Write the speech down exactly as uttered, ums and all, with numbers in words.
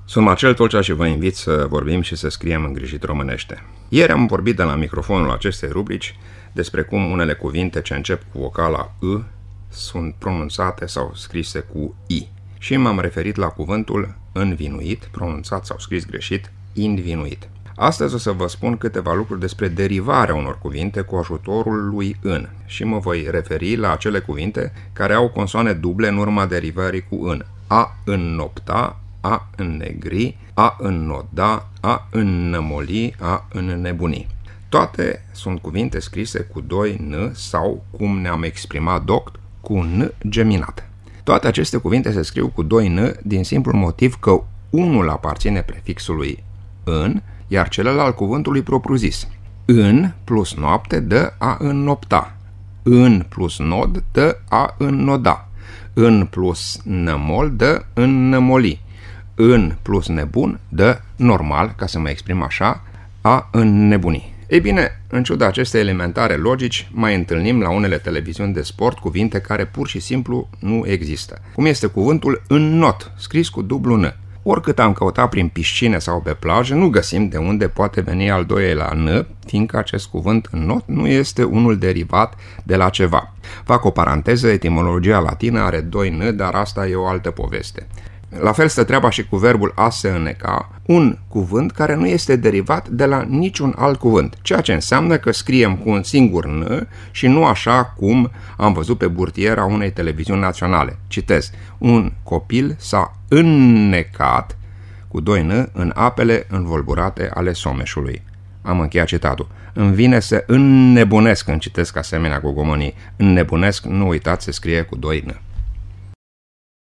Sunt Marcel Tolcea și vă invit să vorbim și să scriem îngrijit românește. Ieri am vorbit de la microfonul acestei rubrici despre cum unele cuvinte ce încep cu vocala I sunt pronunțate sau scrise cu I. Și m-am referit la cuvântul învinuit, pronunțat sau scris greșit, invinuit. Astăzi o să vă spun câteva lucruri despre derivarea unor cuvinte cu ajutorul lui în și mă voi referi la acele cuvinte care au consoane duble în urma derivării cu în. A înnopta, a înnegri, a înnoda, a înnămoli, a înnebuni. Toate sunt cuvinte scrise cu doi n sau, cum ne-am exprimat doct, cu n geminat. Toate aceste cuvinte se scriu cu doi n din simplul motiv că unul aparține prefixului în, iar celălalt cuvântului propriu-zis. În plus noapte dă a înnopta. În plus nod dă a înnoda. În plus nămol dă înnămoli. În plus nebun dă normal, ca să mă exprim așa, a înnebuni. Ei bine, în ciuda acestei elementare logici, mai întâlnim la unele televiziuni de sport cuvinte care pur și simplu nu există. Cum este cuvântul înnot, scris cu dublu n. Oricât am căutat prin piscine sau pe plajă, nu găsim de unde poate veni al doilea n, fiindcă acest cuvânt înnot nu este unul derivat de la ceva. Fac o paranteză, etimologia latină are doi n, dar asta e o altă poveste. La fel stă treaba și cu verbul a se înneca, un cuvânt care nu este derivat de la niciun alt cuvânt, ceea ce înseamnă că scriem cu un singur n și nu așa cum am văzut pe burtiera unei televiziuni naționale. Citez, un copil s-a înnecat cu doi n în apele învolburate ale Someșului. Am încheiat citatul. Îmi vine să înnebunesc când citesc asemenea gogomonii. Înnebunesc, nu uitați, se scrie cu doi n.